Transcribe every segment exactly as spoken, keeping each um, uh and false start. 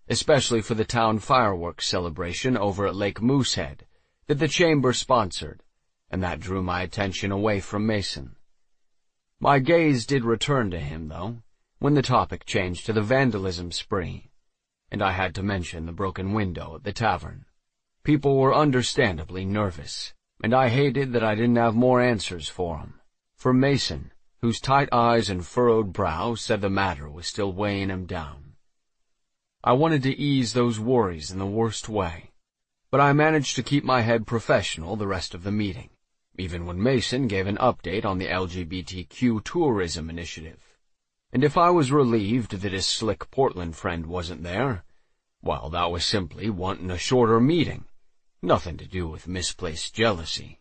especially for the town fireworks celebration over at Lake Moosehead that the chamber sponsored, and that drew my attention away from Mason. My gaze did return to him, though, when the topic changed to the vandalism spree, and I had to mention the broken window at the tavern. People were understandably nervous, and I hated that I didn't have more answers for 'em. For Mason, whose tight eyes and furrowed brow said the matter was still weighing him down. I wanted to ease those worries in the worst way, but I managed to keep my head professional the rest of the meeting, even when Mason gave an update on the L G B T Q tourism initiative. And if I was relieved that his slick Portland friend wasn't there, well, that was simply wanting a shorter meeting, nothing to do with misplaced jealousy.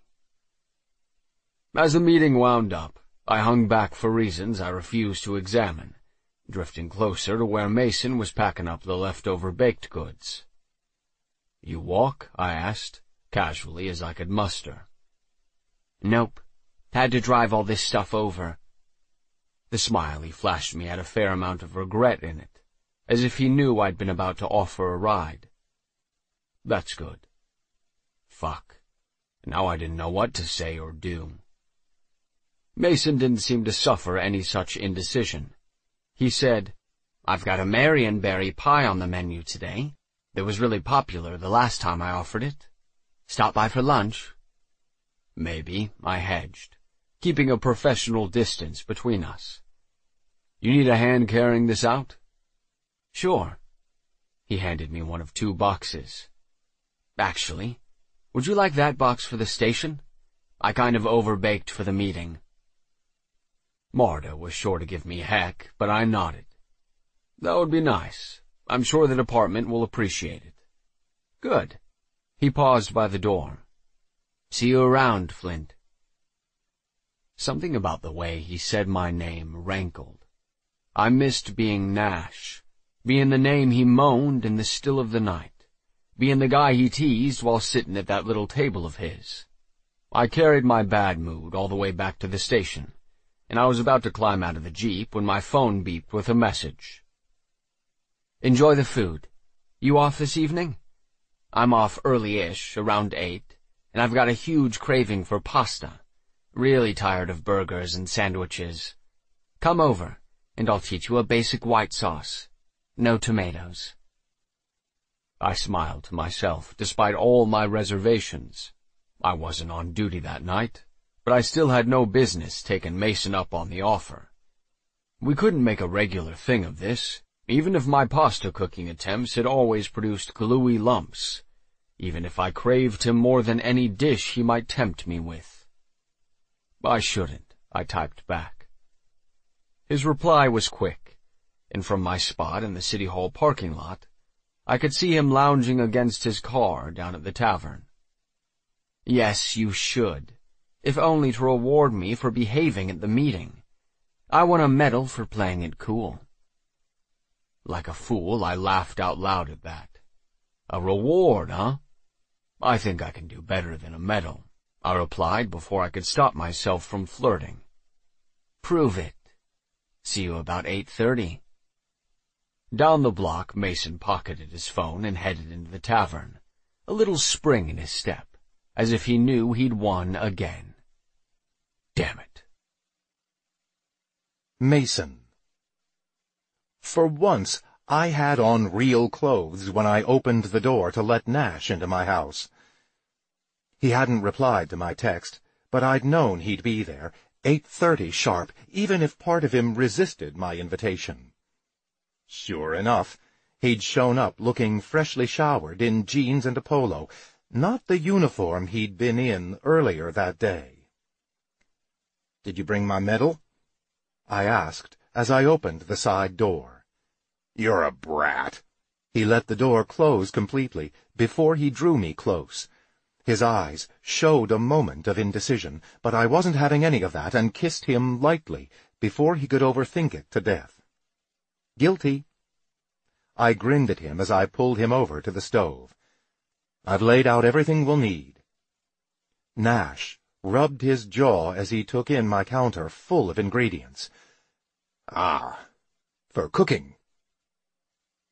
As the meeting wound up, I hung back for reasons I refused to examine, drifting closer to where Mason was packing up the leftover baked goods. "You walk?" I asked, casually as I could muster. "Nope. Had to drive all this stuff over." The smile he flashed me had a fair amount of regret in it, as if he knew I'd been about to offer a ride. That's good. Fuck. Now I didn't know what to say or do. Mason didn't seem to suffer any such indecision. He said, "I've got a Marionberry pie on the menu today. It was really popular the last time I offered it. Stop by for lunch?" "Maybe," I hedged, keeping a professional distance between us. "You need a hand carrying this out?" "Sure." He handed me one of two boxes. "Actually, would you like that box for the station? I kind of overbaked for the meeting." Marta was sure to give me heck, but I nodded. "That would be nice. I'm sure the department will appreciate it." "Good." He paused by the door. "See you around, Flint." Something about the way he said my name rankled. I missed being Nash, being the name he moaned in the still of the night, being the guy he teased while sitting at that little table of his. I carried my bad mood all the way back to the station, and I was about to climb out of the Jeep when my phone beeped with a message. "Enjoy the food. You off this evening?" "I'm off early-ish, around eight, and I've got a huge craving for pasta. Really tired of burgers and sandwiches. Come over, and I'll teach you a basic white sauce. No tomatoes." I smiled to myself, despite all my reservations. I wasn't on duty that night, but I still had no business taking Mason up on the offer. We couldn't make a regular thing of this, even if my pasta cooking attempts had always produced gluey lumps, even if I craved him more than any dish he might tempt me with. "I shouldn't," I typed back. His reply was quick, and from my spot in the City Hall parking lot, I could see him lounging against his car down at the tavern. "Yes, you should, if only to reward me for behaving at the meeting. I won a medal for playing it cool." Like a fool, I laughed out loud at that. "A reward, huh? I think I can do better than a medal," I replied before I could stop myself from flirting. "Prove it. See you about eight thirty. Down the block, Mason pocketed his phone and headed into the tavern, a little spring in his step, as if he knew he'd won again. Damn it. Mason. For once, I had on real clothes when I opened the door to let Nash into my house. He hadn't replied to my text, but I'd known he'd be there, eight thirty sharp, even if part of him resisted my invitation. Sure enough, he'd shown up looking freshly showered in jeans and a polo, not the uniform he'd been in earlier that day. "Did you bring my medal?" I asked as I opened the side door. "You're a brat." He let the door close completely before he drew me close. His eyes showed a moment of indecision, but I wasn't having any of that and kissed him lightly before he could overthink it to death. "Guilty." I grinned at him as I pulled him over to the stove. "I've laid out everything we'll need." Nash rubbed his jaw as he took in my counter full of ingredients. "Ah, for cooking."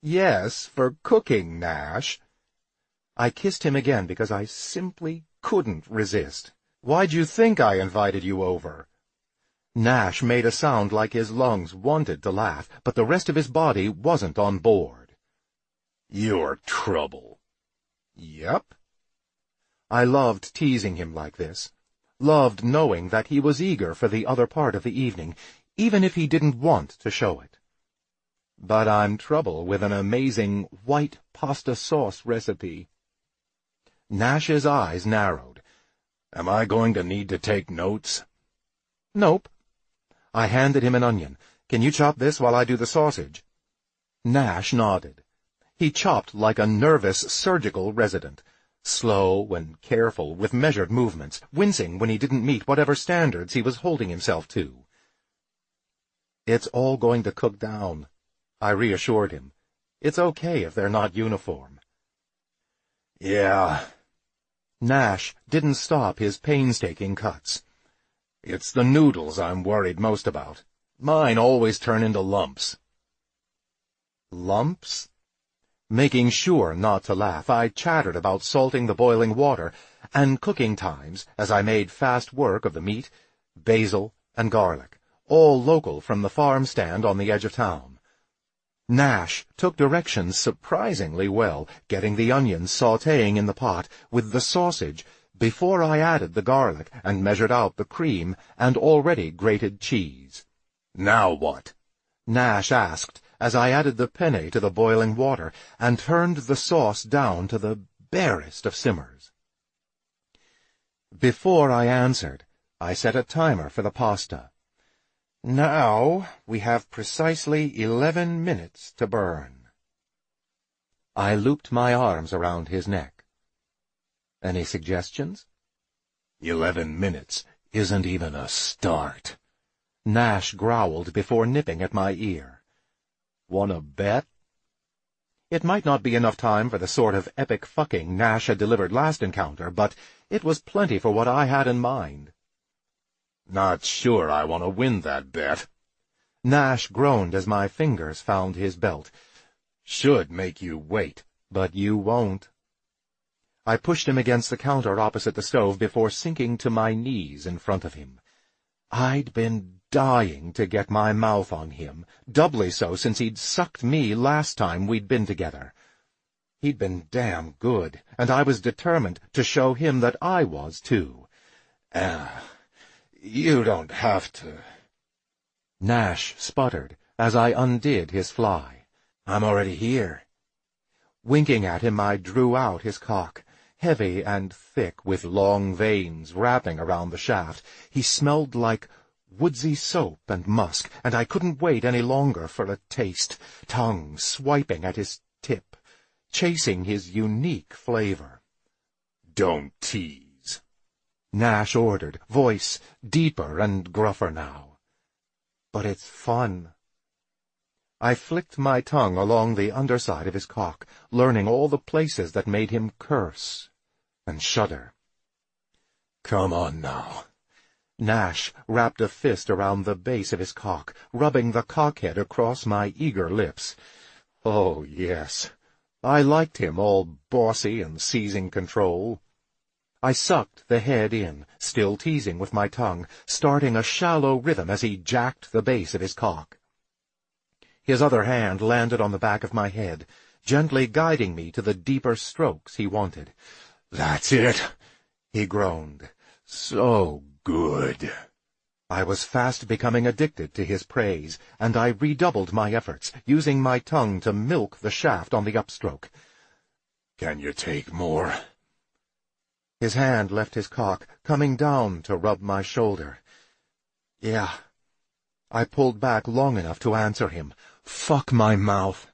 Yes, for cooking, Nash. I kissed him again because I simply couldn't resist. Why'd you think I invited you over? Nash made a sound like his lungs wanted to laugh, but the rest of his body wasn't on board. You're trouble. Yep. I loved teasing him like this. Loved knowing that he was eager for the other part of the evening, even if he didn't want to show it. But I'm trouble with an amazing white pasta sauce recipe. Nash's eyes narrowed. Am I going to need to take notes? Nope. I handed him an onion. Can you chop this while I do the sausage? Nash nodded. He chopped like a nervous surgical resident, slow and careful with measured movements, wincing when he didn't meet whatever standards he was holding himself to. It's all going to cook down, I reassured him. It's okay if they're not uniform. Yeah. Nash didn't stop his painstaking cuts. It's the noodles I'm worried most about. Mine always turn into lumps. Lumps? Making sure not to laugh, I chattered about salting the boiling water and cooking times as I made fast work of the meat, basil, and garlic, all local from the farm stand on the edge of town. Nash took directions surprisingly well, getting the onions sautéing in the pot with the sausage before I added the garlic and measured out the cream and already grated cheese. Now what? Nash asked as I added the penne to the boiling water and turned the sauce down to the barest of simmers. Before I answered, I set a timer for the pasta. Now we have precisely eleven minutes to burn. I looped my arms around his neck. Any suggestions? Eleven minutes isn't even a start. Nash growled before nipping at my ear. Wanna bet? It might not be enough time for the sort of epic fucking Nash had delivered last encounter, but it was plenty for what I had in mind. Not sure I want to win that bet. Nash groaned as my fingers found his belt. Should make you wait, but you won't. I pushed him against the counter opposite the stove before sinking to my knees in front of him. I'd been dying to get my mouth on him, doubly so since he'd sucked me last time we'd been together. He'd been damn good, and I was determined to show him that I was, too. Ah, uh, you don't have to. Nash sputtered as I undid his fly. I'm already here. Winking at him, I drew out his cock, heavy and thick with long veins wrapping around the shaft. He smelled like woodsy soap and musk, and I couldn't wait any longer for a taste, tongue swiping at his tip, chasing his unique flavor. Don't tease, Nash ordered, voice deeper and gruffer now. But it's fun. I flicked my tongue along the underside of his cock, learning all the places that made him curse and shudder. Come on now. Nash wrapped a fist around the base of his cock, rubbing the cockhead across my eager lips. Oh, yes. I liked him all bossy and seizing control. I sucked the head in, still teasing with my tongue, starting a shallow rhythm as he jacked the base of his cock. His other hand landed on the back of my head, gently guiding me to the deeper strokes he wanted. That's it, he groaned. So good. I was fast becoming addicted to his praise, and I redoubled my efforts, using my tongue to milk the shaft on the upstroke. Can you take more? His hand left his cock, coming down to rub my shoulder. Yeah. I pulled back long enough to answer him. Fuck my mouth.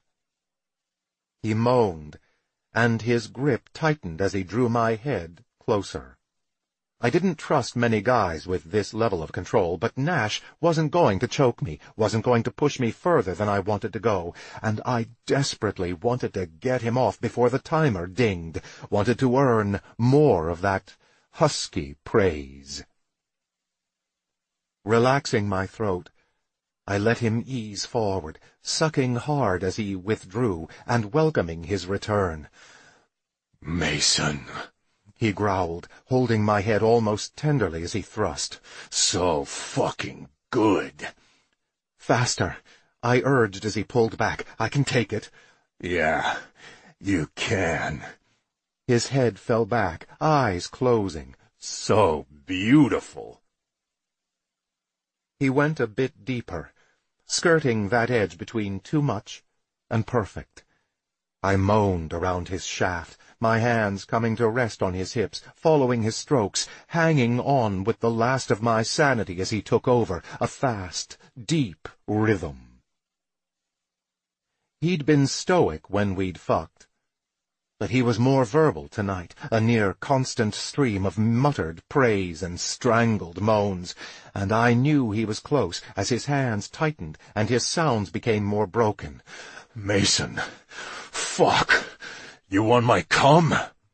He moaned, and his grip tightened as he drew my head closer. I didn't trust many guys with this level of control, but Nash wasn't going to choke me, wasn't going to push me further than I wanted to go, and I desperately wanted to get him off before the timer dinged, wanted to earn more of that husky praise. Relaxing my throat, I let him ease forward, sucking hard as he withdrew and welcoming his return. "Mason," he growled, holding my head almost tenderly as he thrust. "So fucking good." "Faster," I urged as he pulled back. "I can take it." "Yeah, you can." His head fell back, eyes closing. "So beautiful." He went a bit deeper, skirting that edge between too much and perfect. I moaned around his shaft, my hands coming to rest on his hips, following his strokes, hanging on with the last of my sanity as he took over, a fast, deep rhythm. He'd been stoic when we'd fucked, but he was more verbal tonight, a near constant stream of muttered praise and strangled moans, and I knew he was close as his hands tightened and his sounds became more broken. "Mason, fuck, you want my cum?"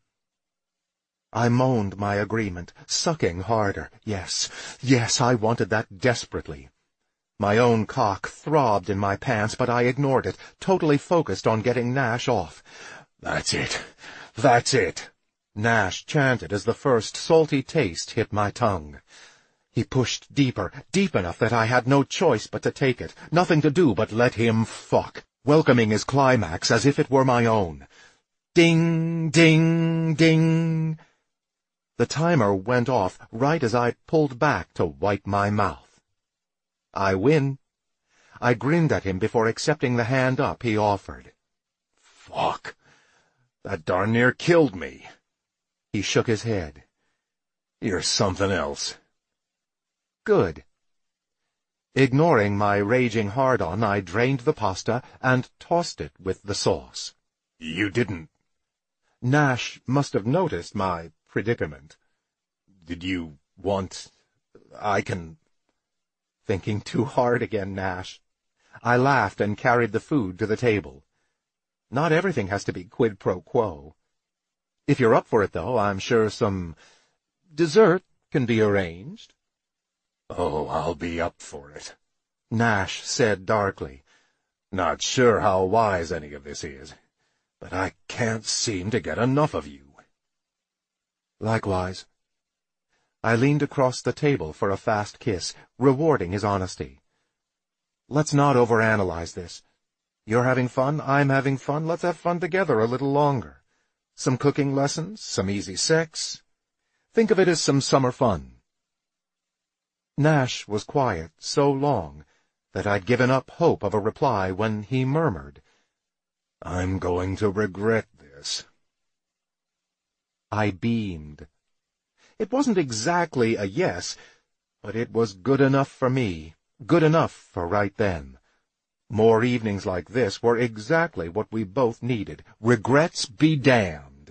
I moaned my agreement, sucking harder. Yes, yes, I wanted that desperately. My own cock throbbed in my pants, but I ignored it, totally focused on getting Nash off. "That's it, that's it," Nash chanted as the first salty taste hit my tongue. He pushed deeper, deep enough that I had no choice but to take it, nothing to do but let him fuck, welcoming his climax as if it were my own. Ding, ding, ding. The timer went off right as I pulled back to wipe my mouth. I win. I grinned at him before accepting the hand up he offered. "Fuck. That darn near killed me." He shook his head. "You're something else." Good. Ignoring my raging hard-on, I drained the pasta and tossed it with the sauce. "You didn't—" Nash must have noticed my predicament. "Did you want— I can—" Thinking too hard again, Nash. I laughed and carried the food to the table. Not everything has to be quid pro quo. If you're up for it, though, I'm sure some dessert can be arranged. "Oh, I'll be up for it," Nash said darkly. "Not sure how wise any of this is, but I can't seem to get enough of you." Likewise. I leaned across the table for a fast kiss, rewarding his honesty. Let's not overanalyze this. You're having fun, I'm having fun, let's have fun together a little longer. Some cooking lessons, some easy sex. Think of it as some summer fun. Nash was quiet so long that I'd given up hope of a reply when he murmured, "I'm going to regret this." I beamed. It wasn't exactly a yes, but it was good enough for me, good enough for right then. More evenings like this were exactly what we both needed. Regrets be damned.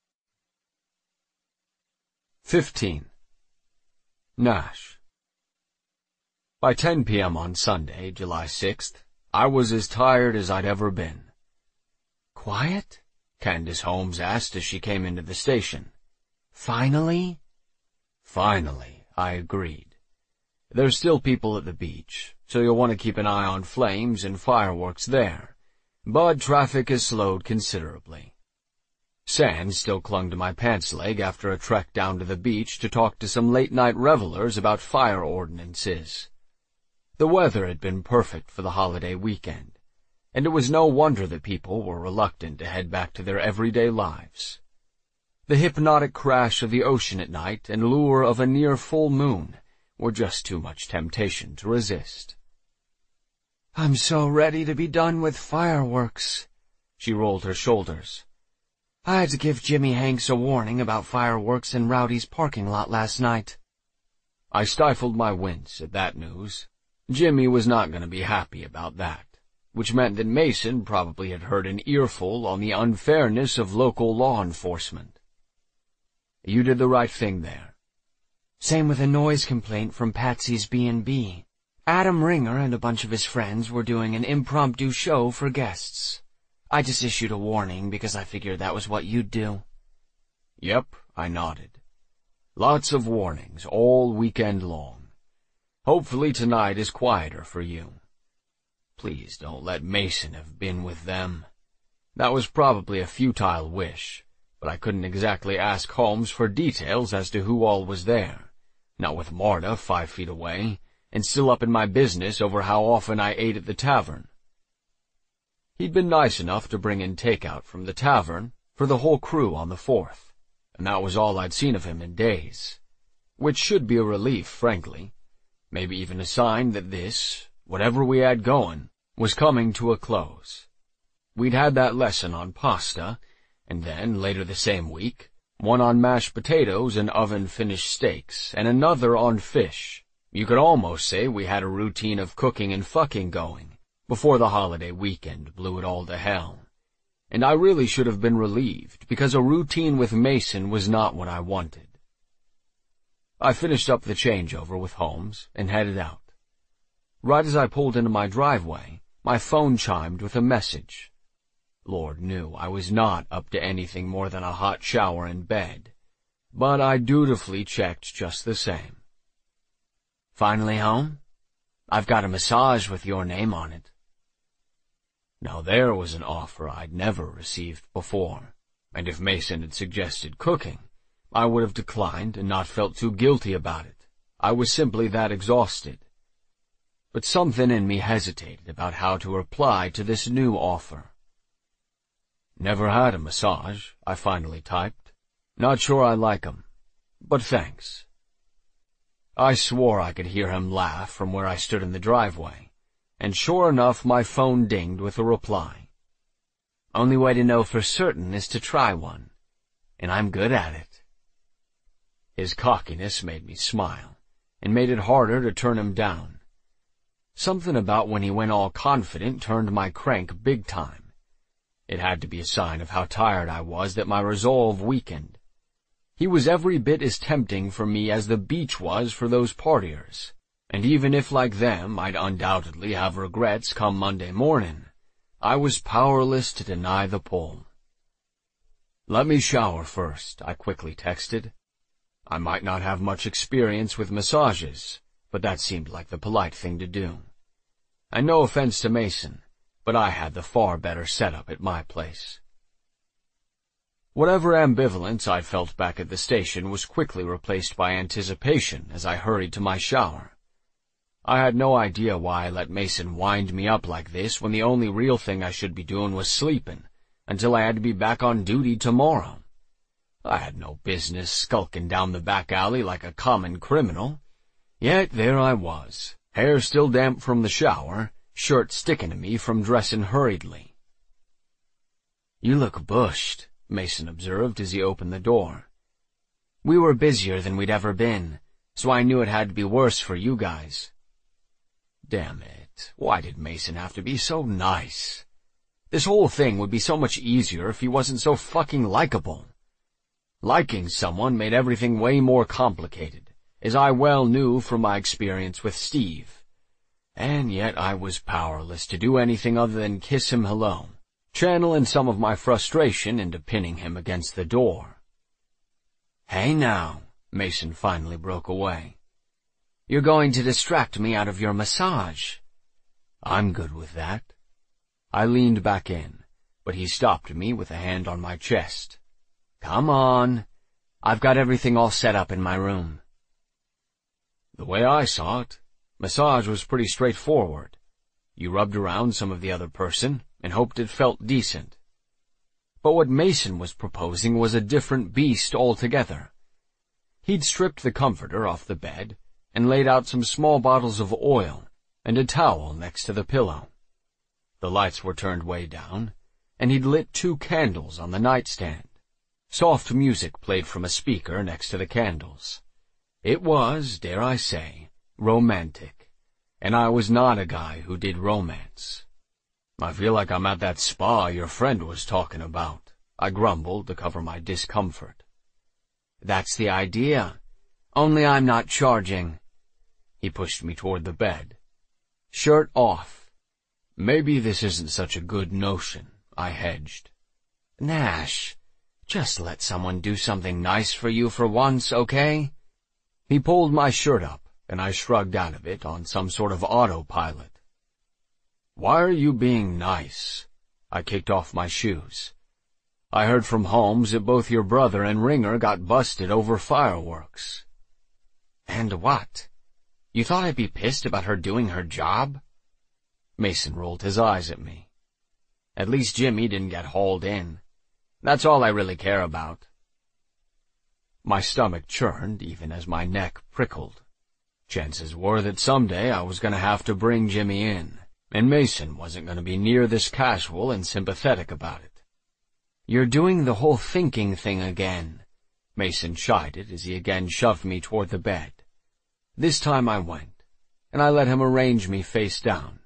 Fifteen. Nash. By ten p m on Sunday, July sixth, I was as tired as I'd ever been. "Quiet?" Candace Holmes asked as she came into the station. "Finally?" "Finally," I agreed. There's still people at the beach, so you'll want to keep an eye on flames and fireworks there, but traffic has slowed considerably. Sand still clung to my pants leg after a trek down to the beach to talk to some late-night revelers about fire ordinances. The weather had been perfect for the holiday weekend, and it was no wonder that people were reluctant to head back to their everyday lives. The hypnotic crash of the ocean at night and lure of a near full moon were just too much temptation to resist. "I'm so ready to be done with fireworks." She rolled her shoulders. "I had to give Jimmy Hanks a warning about fireworks in Rowdy's parking lot last night." I stifled my wince at that news. Jimmy was not going to be happy about that, which meant that Mason probably had heard an earful on the unfairness of local law enforcement. "You did the right thing there." "Same with a noise complaint from Patsy's B and B. Adam Ringer and a bunch of his friends were doing an impromptu show for guests. I just issued a warning because I figured that was what you'd do." "Yep," I nodded. "Lots of warnings all weekend long. Hopefully tonight is quieter for you. Please don't let Mason have been with them. That was probably a futile wish, but I couldn't exactly ask Holmes for details as to who all was there, not with Marta five feet away, and still up in my business over how often I ate at the tavern. He'd been nice enough to bring in takeout from the tavern for the whole crew on the fourth, and that was all I'd seen of him in days, which should be a relief, frankly, maybe even a sign that this, whatever we had going, was coming to a close. We'd had that lesson on pasta, and then, later the same week, one on mashed potatoes and oven-finished steaks, and another on fish. You could almost say we had a routine of cooking and fucking going, before the holiday weekend blew it all to hell. And I really should have been relieved, because a routine with Mason was not what I wanted. I finished up the changeover with Holmes and headed out. Right as I pulled into my driveway, my phone chimed with a message. Lord knew I was not up to anything more than a hot shower in bed, but I dutifully checked just the same. Finally home? I've got a massage with your name on it. Now there was an offer I'd never received before, and if Mason had suggested cooking, I would have declined and not felt too guilty about it. I was simply that exhausted. But something in me hesitated about how to reply to this new offer. Never had a massage, I finally typed. Not sure I like 'em, but thanks. I swore I could hear him laugh from where I stood in the driveway, and sure enough my phone dinged with a reply. Only way to know for certain is to try one, and I'm good at it. His cockiness made me smile, and made it harder to turn him down. Something about when he went all confident turned my crank big time. It had to be a sign of how tired I was that my resolve weakened. He was every bit as tempting for me as the beach was for those partiers, and even if, like them, I'd undoubtedly have regrets come Monday morning, I was powerless to deny the pull. Let me shower first, I quickly texted. I might not have much experience with massages, but that seemed like the polite thing to do. And no offense to Mason, but I had the far better setup at my place. Whatever ambivalence I felt back at the station was quickly replaced by anticipation as I hurried to my shower. I had no idea why I let Mason wind me up like this when the only real thing I should be doing was sleeping, until I had to be back on duty tomorrow. I had no business skulking down the back alley like a common criminal. Yet there I was, hair still damp from the shower, shirt sticking to me from dressing hurriedly. You look bushed, Mason observed as he opened the door. We were busier than we'd ever been, so I knew it had to be worse for you guys. Damn it, why did Mason have to be so nice? This whole thing would be so much easier if he wasn't so fucking likable. Liking someone made everything way more complicated, as I well knew from my experience with Steve. And yet I was powerless to do anything other than kiss him hello, channeling some of my frustration into pinning him against the door. Hey now, Mason finally broke away. You're going to distract me out of your massage. I'm good with that. I leaned back in, but he stopped me with a hand on my chest. Come on. I've got everything all set up in my room. The way I saw it, massage was pretty straightforward. You rubbed around some of the other person and hoped it felt decent. But what Mason was proposing was a different beast altogether. He'd stripped the comforter off the bed and laid out some small bottles of oil and a towel next to the pillow. The lights were turned way down, and he'd lit two candles on the nightstand. Soft music played from a speaker next to the candles. It was, dare I say, romantic, and I was not a guy who did romance. I feel like I'm at that spa your friend was talking about, I grumbled to cover my discomfort. That's the idea, only I'm not charging. He pushed me toward the bed. Shirt off. Maybe this isn't such a good notion, I hedged. Nash, just let someone do something nice for you for once, okay? He pulled my shirt up, and I shrugged out of it on some sort of autopilot. "Why are you being nice?" I kicked off my shoes. "I heard from Holmes that both your brother and Ringer got busted over fireworks." "And what? You thought I'd be pissed about her doing her job?" Mason rolled his eyes at me. "At least Jimmy didn't get hauled in. That's all I really care about." My stomach churned even as my neck prickled. Chances were that someday I was going to have to bring Jimmy in, and Mason wasn't going to be near this casual and sympathetic about it. "You're doing the whole thinking thing again," Mason chided as he again shoved me toward the bed. This time I went, and I let him arrange me face down.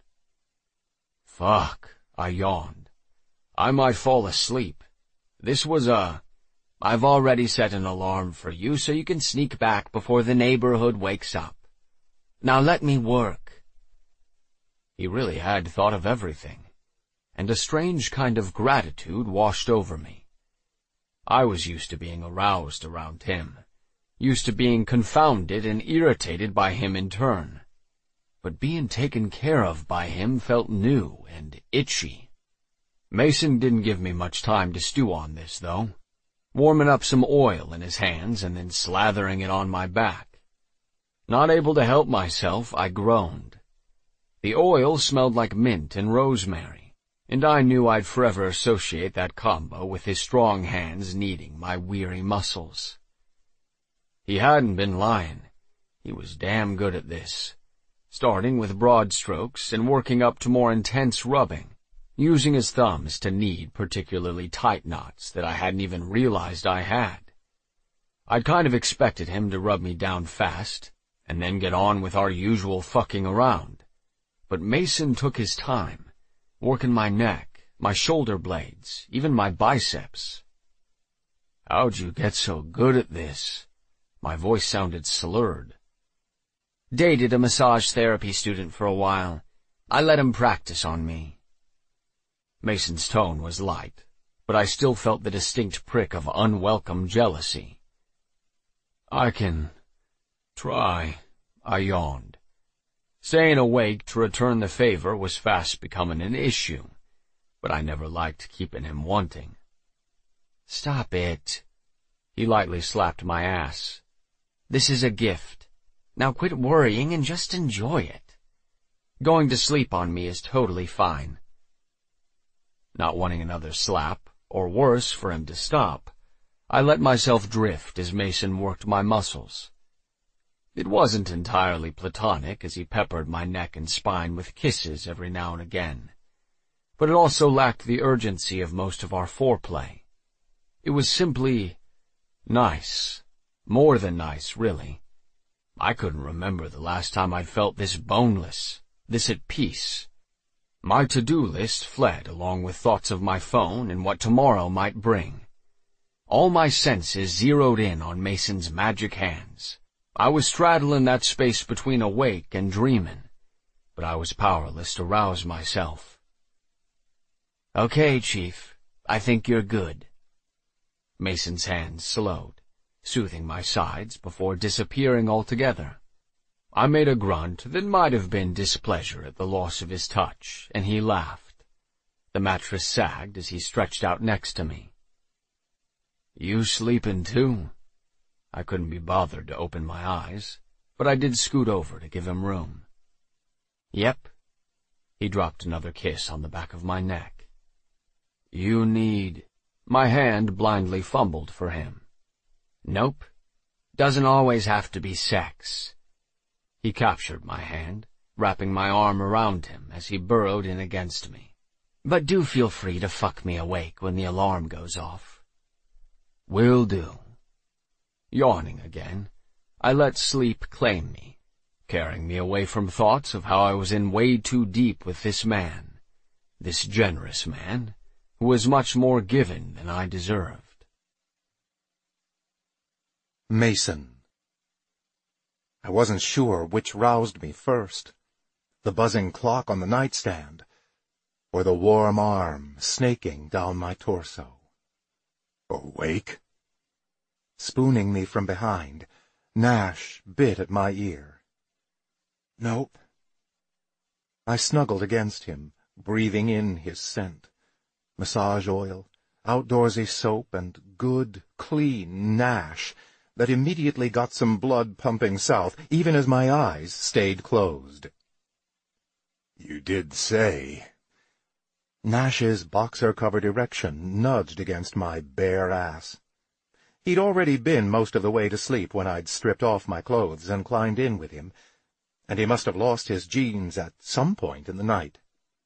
"Fuck," I yawned. "I might fall asleep. This was a... I've already set an alarm for you so you can sneak back before the neighborhood wakes up. Now let me work." He really had thought of everything, and a strange kind of gratitude washed over me. I was used to being aroused around him, used to being confounded and irritated by him in turn. But being taken care of by him felt new and itchy. Mason didn't give me much time to stew on this, though, warming up some oil in his hands and then slathering it on my back. Not able to help myself, I groaned. The oil smelled like mint and rosemary, and I knew I'd forever associate that combo with his strong hands kneading my weary muscles. He hadn't been lying. He was damn good at this, starting with broad strokes and working up to more intense rubbing, using his thumbs to knead particularly tight knots that I hadn't even realized I had. I'd kind of expected him to rub me down fast, and then get on with our usual fucking around. But Mason took his time, working my neck, my shoulder blades, even my biceps. "How'd you get so good at this?" My voice sounded slurred. "Dated a massage therapy student for a while. I let him practice on me." Mason's tone was light, but I still felt the distinct prick of unwelcome jealousy. "I can try," I yawned. Staying awake to return the favor was fast becoming an issue, but I never liked keeping him wanting. "Stop it." He lightly slapped my ass. "This is a gift. Now quit worrying and just enjoy it. Going to sleep on me is totally fine." Not wanting another slap, or worse, for him to stop, I let myself drift as Mason worked my muscles. It wasn't entirely platonic as he peppered my neck and spine with kisses every now and again, but it also lacked the urgency of most of our foreplay. It was simply nice. More than nice, really. I couldn't remember the last time I'd felt this boneless, this at peace. My to-do list fled along with thoughts of my phone and what tomorrow might bring. All my senses zeroed in on Mason's magic hands. I was straddling that space between awake and dreaming, but I was powerless to rouse myself. "Okay, Chief, I think you're good." Mason's hands slowed, soothing my sides before disappearing altogether. I made a grunt that might have been displeasure at the loss of his touch, and he laughed. The mattress sagged as he stretched out next to me. "You sleeping too?" I couldn't be bothered to open my eyes, but I did scoot over to give him room. "Yep." He dropped another kiss on the back of my neck. "You need..." My hand blindly fumbled for him. "Nope. Doesn't always have to be sex." He captured my hand, wrapping my arm around him as he burrowed in against me. "But do feel free to fuck me awake when the alarm goes off." "Will do." Yawning again, I let sleep claim me, carrying me away from thoughts of how I was in way too deep with this man, this generous man, who was much more given than I deserved. Mason. I wasn't sure which roused me first, the buzzing clock on the nightstand, or the warm arm snaking down my torso. Awake? Spooning me from behind, Nash bit at my ear. Nope. I snuggled against him, breathing in his scent. Massage oil, outdoorsy soap, and good, clean Nash that immediately got some blood pumping south, even as my eyes stayed closed. "You did say—" Nash's boxer-covered erection nudged against my bare ass. He'd already been most of the way to sleep when I'd stripped off my clothes and climbed in with him, and he must have lost his jeans at some point in the night.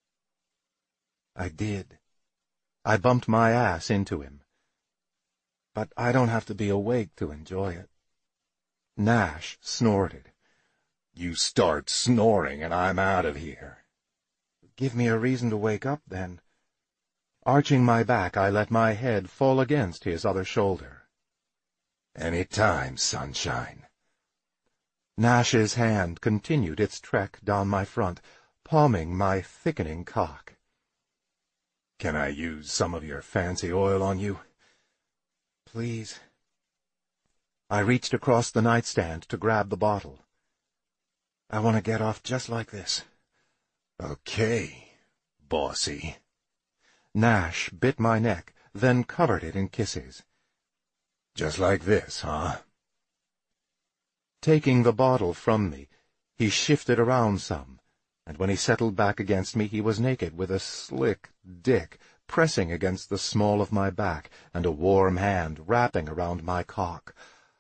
I did. I bumped my ass into him. But I don't have to be awake to enjoy it. Nash snorted. "You start snoring and I'm out of here." "Give me a reason to wake up, then." Arching my back, I let my head fall against his other shoulder. "Any time, sunshine." Nash's hand continued its trek down my front, palming my thickening cock. "Can I use some of your fancy oil on you?" "Please." I reached across the nightstand to grab the bottle. "I want to get off just like this." "Okay, bossy." Nash bit my neck, then covered it in kisses. "Just like this, huh?" Taking the bottle from me, he shifted around some, and when he settled back against me he was naked with a slick dick pressing against the small of my back and a warm hand wrapping around my cock.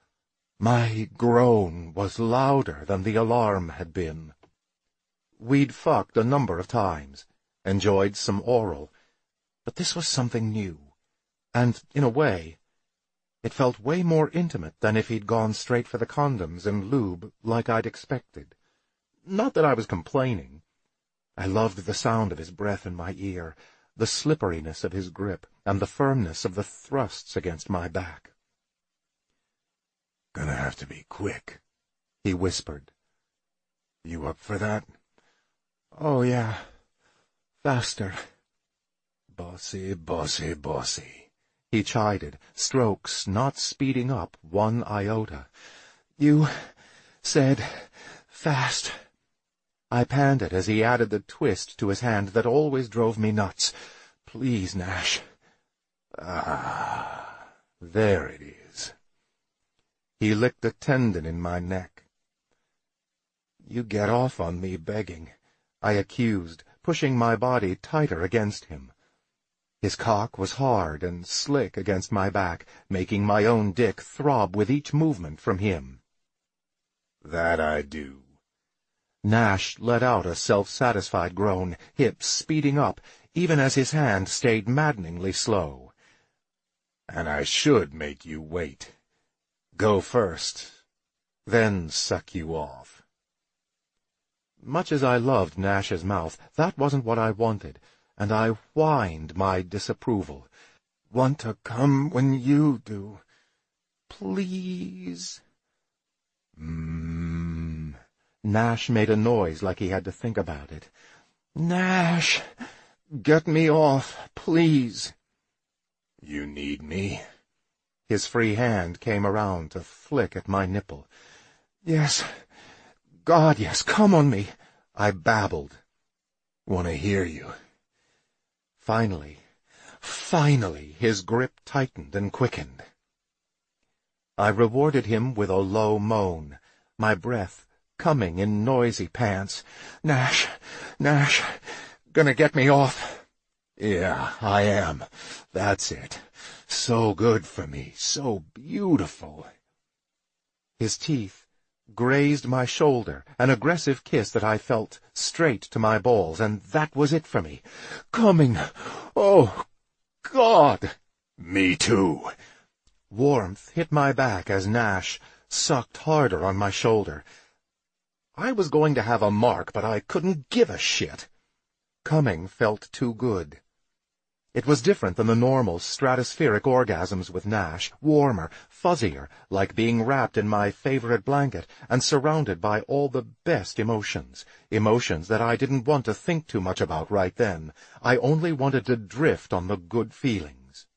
My groan was louder than the alarm had been. We'd fucked a number of times, enjoyed some oral, but this was something new, and, in a way, it felt way more intimate than if he'd gone straight for the condoms and lube like I'd expected. Not that I was complaining. I loved the sound of his breath in my ear, the slipperiness of his grip, and the firmness of the thrusts against my back. "Gonna have to be quick," he whispered. "You up for that?" "Oh, yeah. Faster." "Bossy, bossy, bossy," he chided, strokes not speeding up one iota. "You said fast." I panted as he added the twist to his hand that always drove me nuts. "Please, Nash." "Ah, there it is." He licked a tendon in my neck. "You get off on me begging," I accused, pushing my body tighter against him. His cock was hard and slick against my back, making my own dick throb with each movement from him. "That I do." Nash let out a self-satisfied groan, hips speeding up, even as his hand stayed maddeningly slow. "And I should make you wait. Go first, then suck you off." Much as I loved Nash's mouth, that wasn't what I wanted, and I whined my disapproval. "Want to come when you do. Please." Mmm. Nash made a noise like he had to think about it. "Nash, get me off, please." "You need me?" His free hand came around to flick at my nipple. "Yes. God, yes, come on me," I babbled. "Want to hear you." Finally, finally, his grip tightened and quickened. I rewarded him with a low moan, my breath coming in noisy pants. "Nash, Nash, gonna get me off." "Yeah, I am. That's it. So good for me, so beautiful." His teeth grazed my shoulder, an aggressive kiss that I felt straight to my balls, and that was it for me. "Coming! Oh, God!" "Me too." Warmth hit my back as Nash sucked harder on my shoulder. I was going to have a mark, but I couldn't give a shit. Coming felt too good. It was different than the normal stratospheric orgasms with Nash, warmer, fuzzier, like being wrapped in my favorite blanket and surrounded by all the best emotions, emotions that I didn't want to think too much about right then. I only wanted to drift on the good feelings.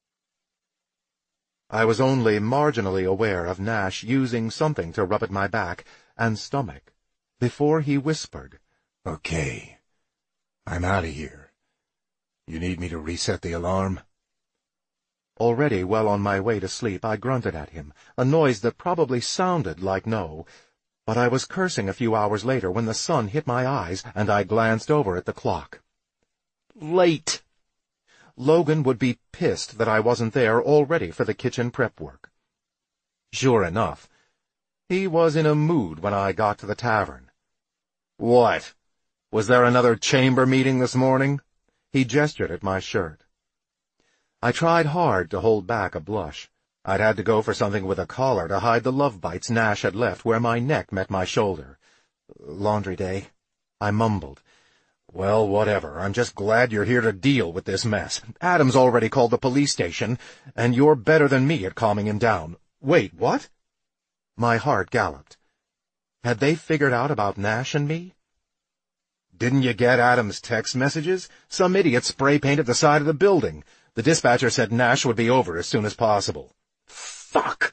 I was only marginally aware of Nash using something to rub at my back and stomach before he whispered, "Okay, I'm out of here. You need me to reset the alarm? Already well on my way to sleep, I grunted at him, a noise that probably sounded like no, but I was cursing a few hours later when the sun hit my eyes and I glanced over at the clock. Late! Logan would be pissed that I wasn't there all ready for the kitchen prep work. Sure enough, he was in a mood when I got to the tavern. What? Was there another chamber meeting this morning? He gestured at my shirt. I tried hard to hold back a blush. I'd had to go for something with a collar to hide the love bites Nash had left where my neck met my shoulder. Laundry day, I mumbled. Well, whatever. I'm just glad you're here to deal with this mess. Adam's already called the police station, and you're better than me at calming him down. Wait, what? My heart galloped. Had they figured out about Nash and me? Didn't you get Adam's text messages? Some idiot spray-painted the side of the building. The dispatcher said Nash would be over as soon as possible. Fuck!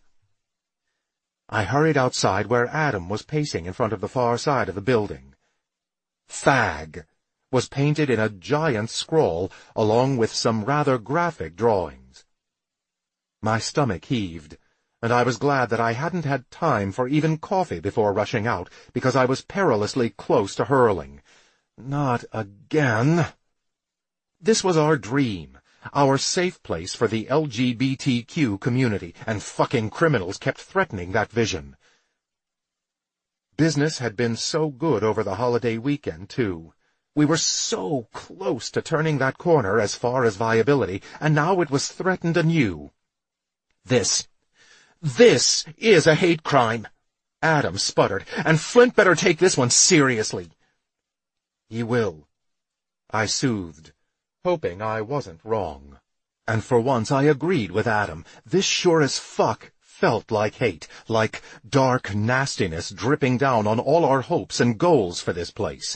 I hurried outside where Adam was pacing in front of the far side of the building. Fag was painted in a giant scrawl along with some rather graphic drawings. My stomach heaved, and I was glad that I hadn't had time for even coffee before rushing out, because I was perilously close to hurling. Not again. This was our dream. Our safe place for the L G B T Q community, and fucking criminals kept threatening that vision. Business had been so good over the holiday weekend, too. We were so close to turning that corner as far as viability, and now it was threatened anew. This, this is a hate crime, Adam sputtered, and Flint better take this one seriously. He will, I soothed, hoping I wasn't wrong. And for once I agreed with Adam. This sure as fuck felt like hate, like dark nastiness dripping down on all our hopes and goals for this place.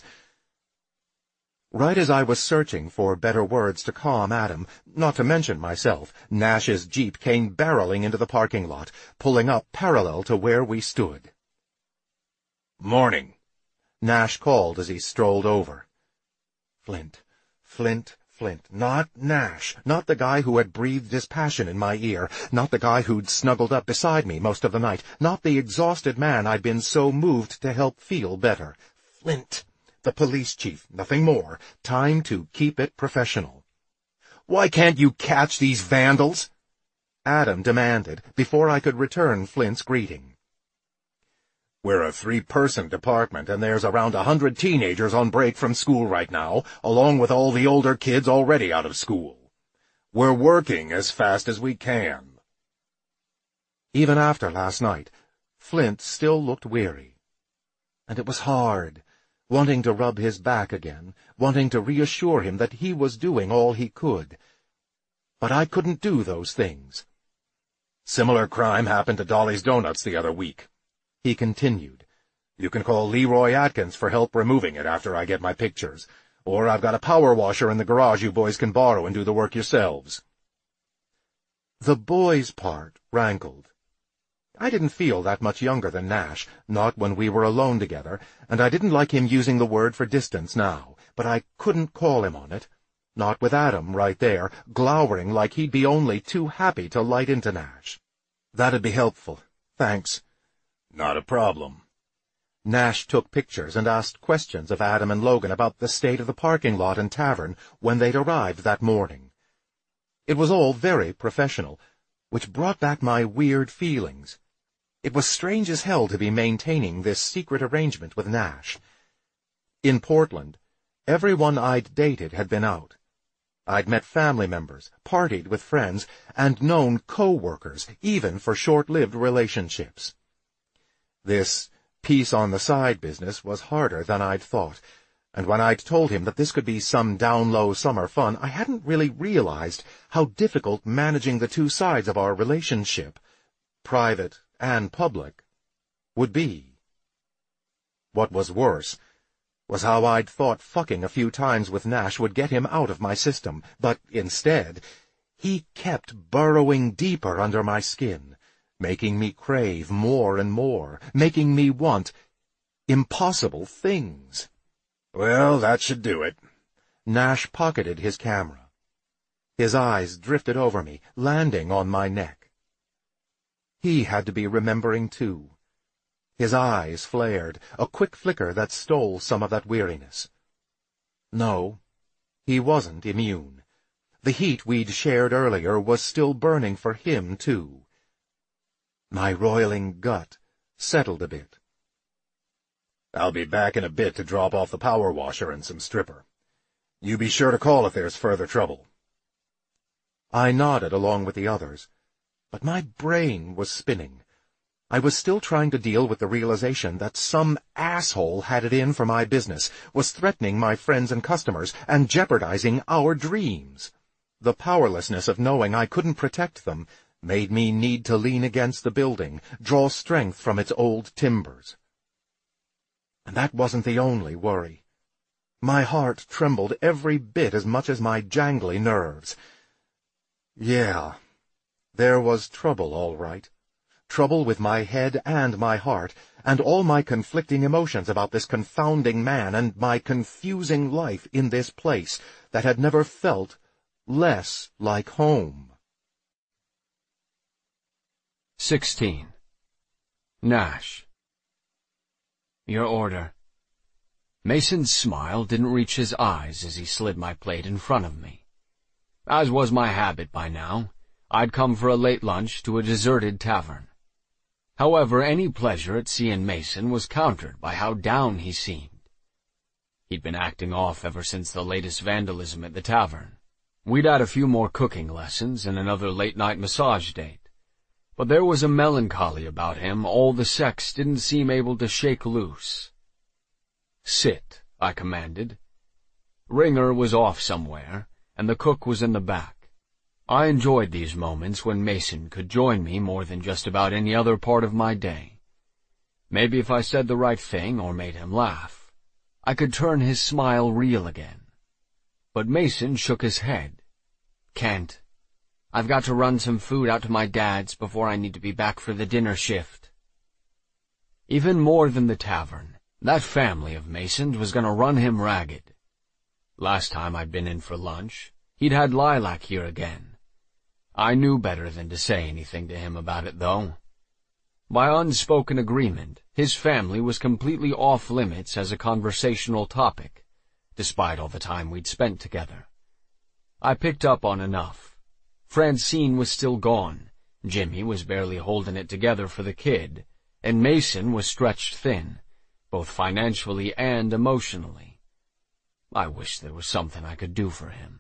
Right as I was searching for better words to calm Adam, not to mention myself, Nash's Jeep came barreling into the parking lot, pulling up parallel to where we stood. "Morning," Nash called as he strolled over. Flint, Flint, Flint, not Nash, not the guy who had breathed his passion in my ear, not the guy who'd snuggled up beside me most of the night, not the exhausted man I'd been so moved to help feel better. Flint, the police chief, nothing more. Time to keep it professional. "Why can't you catch these vandals?" Adam demanded, before I could return Flint's greeting. "We're a three-person department, and there's around a hundred teenagers on break from school right now, along with all the older kids already out of school. We're working as fast as we can." Even after last night, Flint still looked weary. And it was hard, wanting to rub his back again, wanting to reassure him that he was doing all he could. But I couldn't do those things. "Similar crime happened to Dolly's Donuts the other week," he continued. "You can call Leroy Atkins for help removing it after I get my pictures, or I've got a power washer in the garage you boys can borrow and do the work yourselves." The boys part rankled. I didn't feel that much younger than Nash, not when we were alone together, and I didn't like him using the word for distance now, but I couldn't call him on it, not with Adam right there, glowering like he'd be only too happy to light into Nash. "That'd be helpful. Thanks." "Not a problem." Nash took pictures and asked questions of Adam and Logan about the state of the parking lot and tavern when they'd arrived that morning. It was all very professional, which brought back my weird feelings. It was strange as hell to be maintaining this secret arrangement with Nash. In Portland, everyone I'd dated had been out. I'd met family members, partied with friends, and known co-workers, even for short-lived relationships. This peace-on-the-side business was harder than I'd thought, and when I'd told him that this could be some down-low summer fun, I hadn't really realized how difficult managing the two sides of our relationship, private and public, would be. What was worse was how I'd thought fucking a few times with Nash would get him out of my system, but instead, he kept burrowing deeper under my skin, making me crave more and more, making me want impossible things. "Well, that should do it." Nash pocketed his camera. His eyes drifted over me, landing on my neck. He had to be remembering too. His eyes flared, a quick flicker that stole some of that weariness. No, he wasn't immune. The heat we'd shared earlier was still burning for him, too. My roiling gut settled a bit. I'll be back in a bit to drop off the power washer and some stripper. You be sure to call if there's further trouble. I nodded along with the others, but my brain was spinning. I was still trying to deal with the realization that some asshole had it in for my business, was threatening my friends and customers, and jeopardizing our dreams. The powerlessness of knowing I couldn't protect them made me need to lean against the building, draw strength from its old timbers. And that wasn't the only worry. My heart trembled every bit as much as my jangly nerves. Yeah, there was trouble, all right. Trouble with my head and my heart, and all my conflicting emotions about this confounding man and my confusing life in this place that had never felt less like home. Sixteen. Nash. Your order. Mason's smile didn't reach his eyes as he slid my plate in front of me. As was my habit by now, I'd come for a late lunch to a deserted tavern. However, any pleasure at seeing Mason was countered by how down he seemed. He'd been acting off ever since the latest vandalism at the tavern. We'd had a few more cooking lessons and another late-night massage date. But there was a melancholy about him all the sex didn't seem able to shake loose. Sit, I commanded. Ringer was off somewhere, and the cook was in the back. I enjoyed these moments when Mason could join me more than just about any other part of my day. Maybe if I said the right thing or made him laugh, I could turn his smile real again. But Mason shook his head. Can't. I've got to run some food out to my dad's before I need to be back for the dinner shift. Even more than the tavern, that family of Masons was going to run him ragged. Last time I'd been in for lunch, he'd had Lilac here again. I knew better than to say anything to him about it, though. By unspoken agreement, his family was completely off-limits as a conversational topic, despite all the time we'd spent together. I picked up on enough. Francine was still gone, Jimmy was barely holding it together for the kid, and Mason was stretched thin, both financially and emotionally. I wished there was something I could do for him.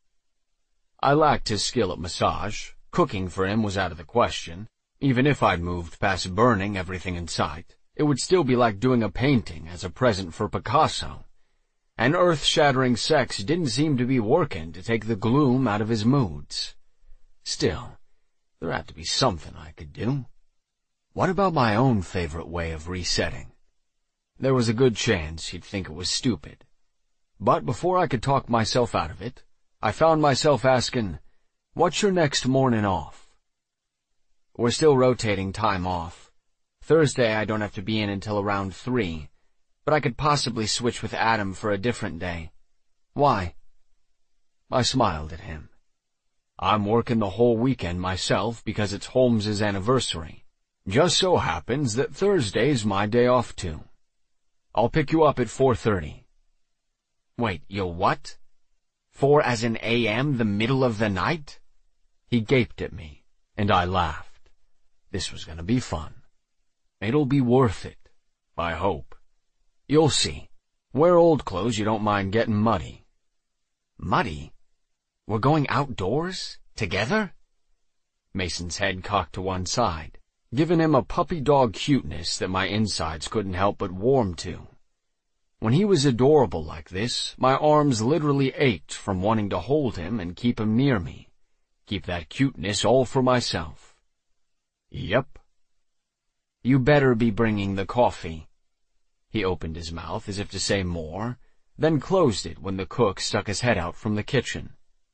I lacked his skill at massage. Cooking for him was out of the question. Even if I'd moved past burning everything in sight, it would still be like doing a painting as a present for Picasso. And earth-shattering sex didn't seem to be working to take the gloom out of his moods. Still, there had to be something I could do. What about my own favorite way of resetting? There was a good chance he'd think it was stupid. But before I could talk myself out of it, I found myself asking, what's your next morning off? We're still rotating time off. Thursday I don't have to be in until around three, but I could possibly switch with Adam for a different day. Why? I smiled at him. I'm working the whole weekend myself because it's Holmes's anniversary. Just so happens that Thursday's my day off too. I'll pick you up at four thirty. Wait, you'll what? Four as in A M, the middle of the night? He gaped at me, and I laughed. This was going to be fun. It'll be worth it, I hope. You'll see. Wear old clothes you don't mind getting muddy. Muddy? We're going outdoors? Together? Mason's head cocked to one side, giving him a puppy dog cuteness that my insides couldn't help but warm to. When he was adorable like this, my arms literally ached from wanting to hold him and keep him near me. Keep that cuteness all for myself. Yep. You better be bringing the coffee. He opened his mouth as if to say more, then closed it when the cook stuck his head out from the kitchen.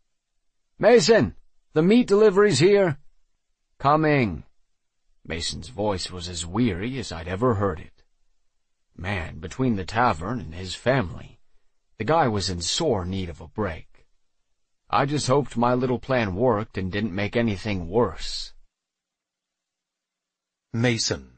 Mason, the meat delivery's here. Coming. Mason's voice was as weary as I'd ever heard it. Man, between the tavern and his family, The guy was in sore need of a break. I just hoped my little plan worked and didn't make anything worse. Mason.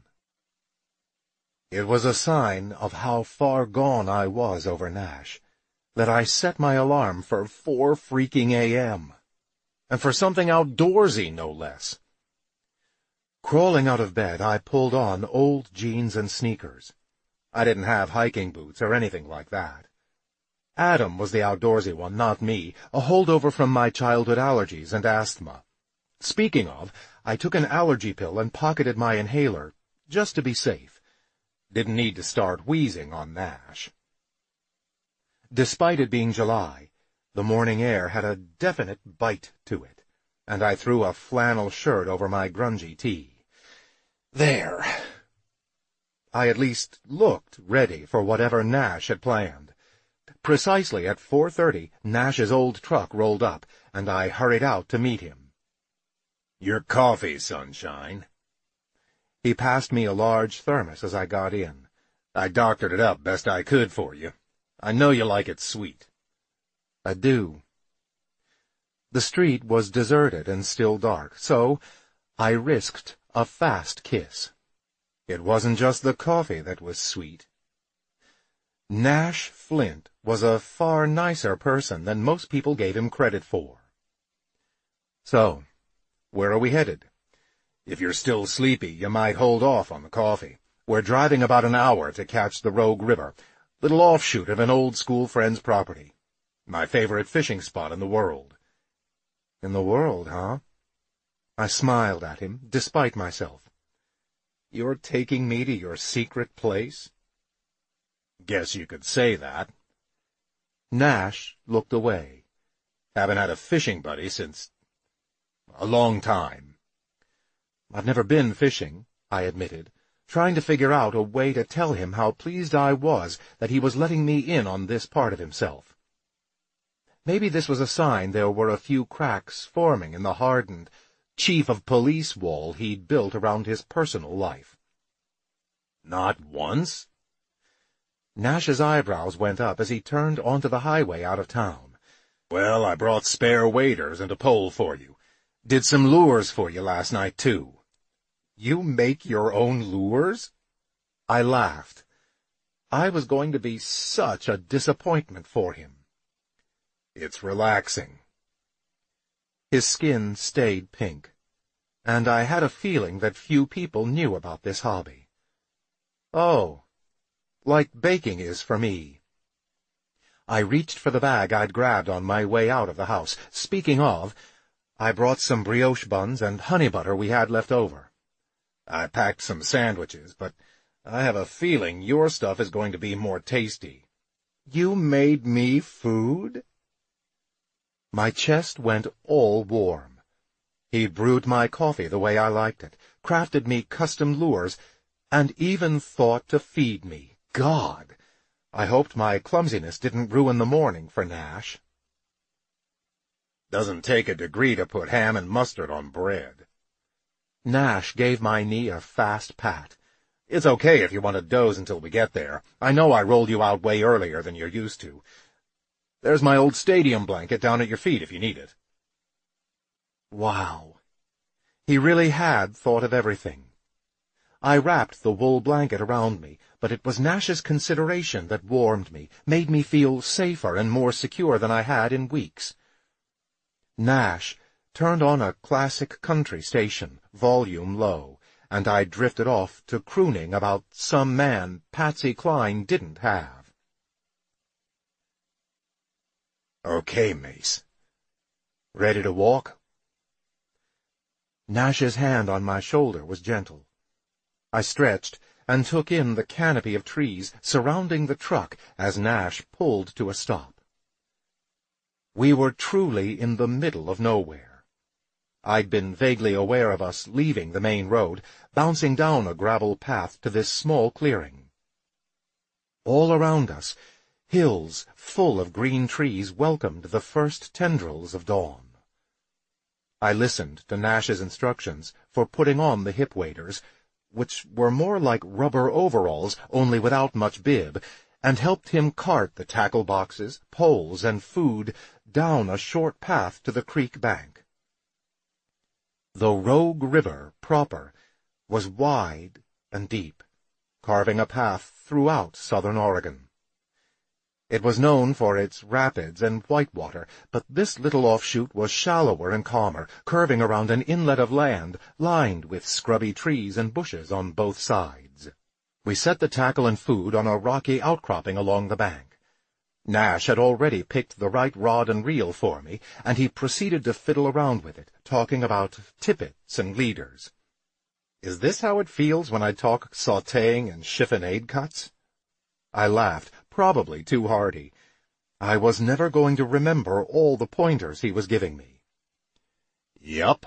It was a sign of how far gone I was over Nash that I set my alarm for four freaking a m, and for something outdoorsy, no less. Crawling out of bed, I pulled on old jeans and sneakers. I didn't have hiking boots or anything like that. Adam was the outdoorsy one, not me, a holdover from my childhood allergies and asthma. Speaking of, I took an allergy pill and pocketed my inhaler, just to be safe. Didn't need to start wheezing on Nash. Despite it being July, the morning air had a definite bite to it, and I threw a flannel shirt over my grungy tee. There. I at least looked ready for whatever Nash had planned. Precisely at four thirty, Nash's old truck rolled up, and I hurried out to meet him. "Your coffee, sunshine." He passed me a large thermos as I got in. "I doctored it up best I could for you. I know you like it sweet." "I do." The street was deserted and still dark, so I risked a fast kiss. It wasn't just the coffee that was sweet. Nash Flint was a far nicer person than most people gave him credit for. "So, where are we headed?" "If you're still sleepy, you might hold off on the coffee. We're driving about an hour to catch the Rogue River, little offshoot of an old school friend's property. My favorite fishing spot in the world." "In the world, huh?" I smiled at him, despite myself. "You're taking me to your secret place?" "Guess you could say that." Nash looked away. "Haven't had a fishing buddy since a long time." "I've never been fishing," I admitted, trying to figure out a way to tell him how pleased I was that he was letting me in on this part of himself. Maybe this was a sign there were a few cracks forming in the hardened chief of police wall he'd built around his personal life. "Not once?" Nash's eyebrows went up as he turned onto the highway out of town. "Well, I brought spare waders and a pole for you. Did some lures for you last night, too." "You make your own lures?" I laughed. I was going to be such a disappointment for him. "It's relaxing." His skin stayed pink, and I had a feeling that few people knew about this hobby. "Oh, like baking is for me." I reached for the bag I'd grabbed on my way out of the house. Speaking of, I brought some brioche buns and honey butter we had left over. "I packed some sandwiches, but I have a feeling your stuff is going to be more tasty." "You made me food?" My chest went all warm. He'd brewed my coffee the way I liked it, crafted me custom lures, and even thought to feed me. God! I hoped my clumsiness didn't ruin the morning for Nash. "Doesn't take a degree to put ham and mustard on bread." Nash gave my knee a fast pat. "It's okay if you want to doze until we get there. I know I rolled you out way earlier than you're used to. There's my old stadium blanket down at your feet if you need it." Wow. He really had thought of everything. I wrapped the wool blanket around me, but it was Nash's consideration that warmed me, made me feel safer and more secure than I had in weeks. Nash turned on a classic country station, volume low, and I drifted off to crooning about some man Patsy Cline didn't have. "Okay, Mace. Ready to walk?" Nash's hand on my shoulder was gentle. I stretched and took in the canopy of trees surrounding the truck as Nash pulled to a stop. We were truly in the middle of nowhere. I'd been vaguely aware of us leaving the main road, bouncing down a gravel path to this small clearing. All around us, hills full of green trees welcomed the first tendrils of dawn. I listened to Nash's instructions for putting on the hip waders, which were more like rubber overalls, only without much bib, and helped him cart the tackle boxes, poles, and food down a short path to the creek bank. The Rogue River proper was wide and deep, carving a path throughout southern Oregon. It was known for its rapids and whitewater, but this little offshoot was shallower and calmer, curving around an inlet of land lined with scrubby trees and bushes on both sides. We set the tackle and food on a rocky outcropping along the bank. Nash had already picked the right rod and reel for me, and he proceeded to fiddle around with it, talking about tippets and leaders. Is this how it feels when I talk sautéing and chiffonade cuts? I laughed, probably too hearty. I was never going to remember all the pointers he was giving me. Yup.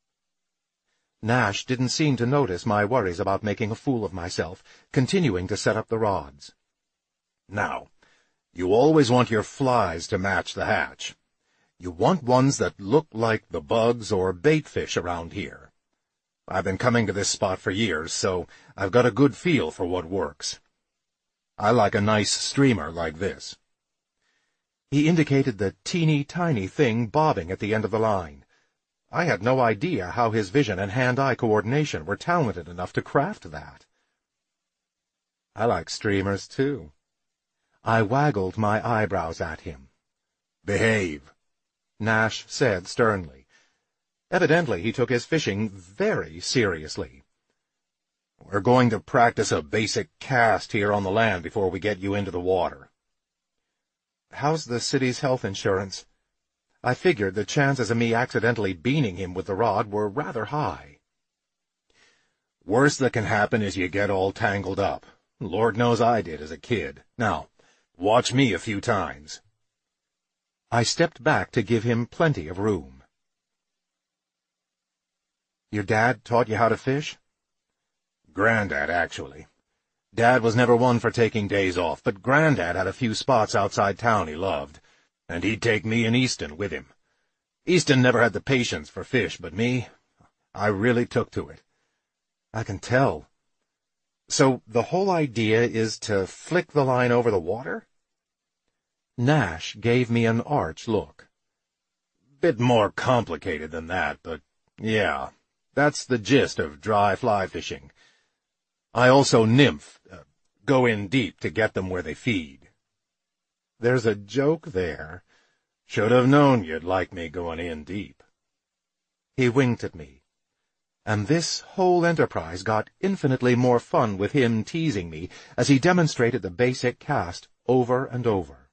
Nash didn't seem to notice my worries about making a fool of myself, continuing to set up the rods. Now, you always want your flies to match the hatch. You want ones that look like the bugs or bait fish around here. I've been coming to this spot for years, so I've got a good feel for what works. I like a nice streamer like this. He indicated the teeny-tiny thing bobbing at the end of the line. I had no idea how his vision and hand-eye coordination were talented enough to craft that. I like streamers, too. I waggled my eyebrows at him. Behave, Nash said sternly. Evidently he took his fishing very seriously. We're going to practice a basic cast here on the land before we get you into the water. How's the city's health insurance? I figured the chances of me accidentally beaning him with the rod were rather high. Worst that can happen is you get all tangled up. Lord knows I did as a kid. Now, watch me a few times. I stepped back to give him plenty of room. Your dad taught you how to fish? Granddad, actually. Dad was never one for taking days off, but Granddad had a few spots outside town he loved, and he'd take me and Easton with him. Easton never had the patience for fish, but me, I really took to it. I can tell. So the whole idea is to flick the line over the water? Nash gave me an arch look. Bit more complicated than that, but yeah, that's the gist of dry fly fishing. I also nymph, uh, go in deep to get them where they feed. There's a joke there. Should have known you'd like me going in deep. He winked at me, and this whole enterprise got infinitely more fun with him teasing me as he demonstrated the basic cast over and over.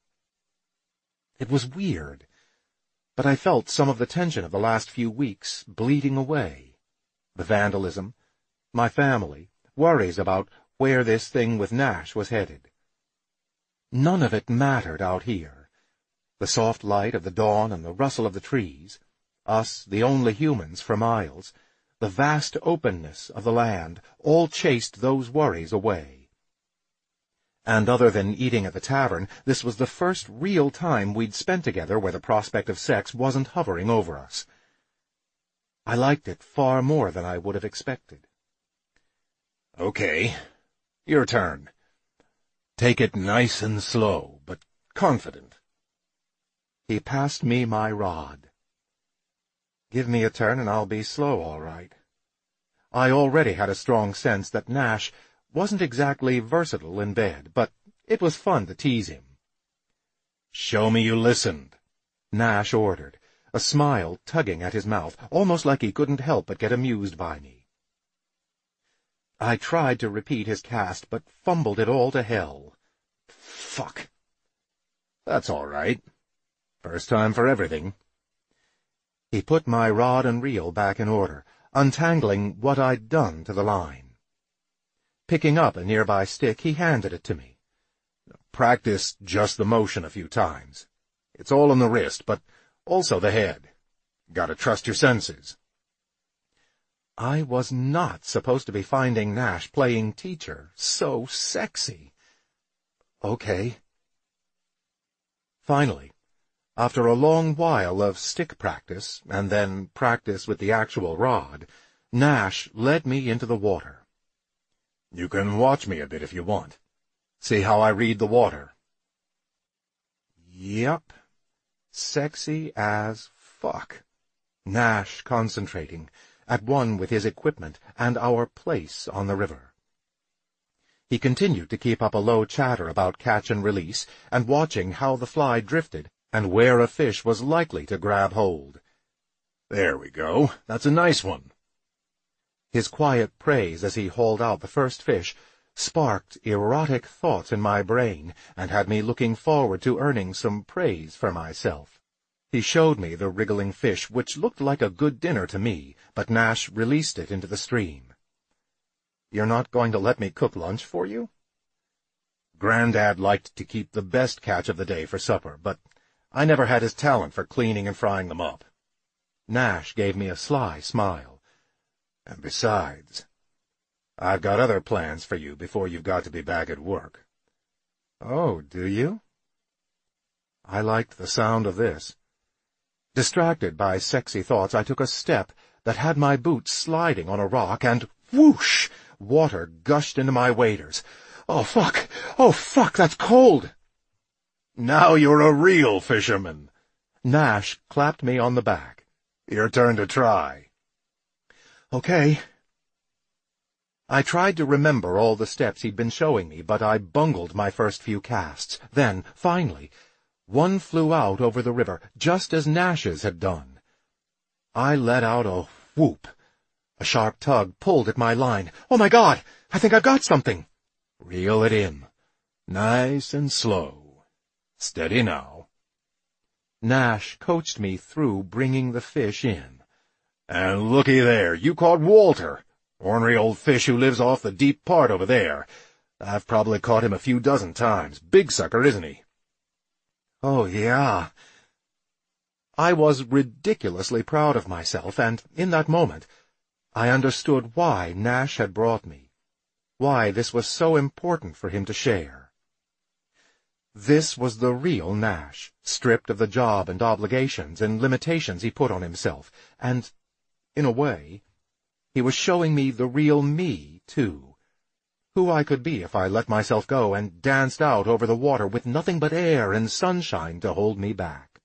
It was weird, but I felt some of the tension of the last few weeks bleeding away. The vandalism, my family, worries about where this thing with Nash was headed. None of it mattered out here. The soft light of the dawn and the rustle of the trees, us, the only humans for miles, the vast openness of the land, all chased those worries away. And other than eating at the tavern, this was the first real time we'd spent together where the prospect of sex wasn't hovering over us. I liked it far more than I would have expected. Okay, your turn. Take it nice and slow, but confident. He passed me my rod. Give me a turn and I'll be slow, all right. I already had a strong sense that Nash wasn't exactly versatile in bed, but it was fun to tease him. Show me you listened, Nash ordered, a smile tugging at his mouth, almost like he couldn't help but get amused by me. I tried to repeat his cast, but fumbled it all to hell. Fuck. That's all right. First time for everything. He put my rod and reel back in order, untangling what I'd done to the line. Picking up a nearby stick, he handed it to me. Practice just the motion a few times. It's all in the wrist, but also the head. Gotta trust your senses. I was not supposed to be finding Nash playing teacher so sexy. Okay. Finally, after a long while of stick practice, and then practice with the actual rod, Nash led me into the water. You can watch me a bit if you want. See how I read the water? Yep. Sexy as fuck. Nash concentrating, at one with his equipment and our place on the river. He continued to keep up a low chatter about catch and release, and watching how the fly drifted, and where a fish was likely to grab hold. There we go. That's a nice one. His quiet praise as he hauled out the first fish sparked erotic thoughts in my brain and had me looking forward to earning some praise for myself. He showed me the wriggling fish, which looked like a good dinner to me, but Nash released it into the stream. "You're not going to let me cook lunch for you?" Granddad liked to keep the best catch of the day for supper, but I never had his talent for cleaning and frying them up. Nash gave me a sly smile. And besides, I've got other plans for you before you've got to be back at work. Oh, do you? I liked the sound of this. Distracted by sexy thoughts, I took a step that had my boots sliding on a rock, and whoosh! Water gushed into my waders. Oh, fuck! Oh, fuck, that's cold! Now you're a real fisherman. Nash clapped me on the back. Your turn to try. Okay. I tried to remember all the steps he'd been showing me, but I bungled my first few casts. Then, finally, one flew out over the river, just as Nash's had done. I let out a whoop. A sharp tug pulled at my line. Oh, my God! I think I've got something! Reel it in. Nice and slow. Steady now. Nash coached me through bringing the fish in. And looky there, you caught Walter. Ornery old fish who lives off the deep part over there. I've probably caught him a few dozen times. Big sucker, isn't he? Oh, yeah. I was ridiculously proud of myself, and in that moment, I understood why Nash had brought me, why this was so important for him to share. This was the real Nash, stripped of the job and obligations and limitations he put on himself, and, in a way, he was showing me the real me, too, who I could be if I let myself go and danced out over the water with nothing but air and sunshine to hold me back.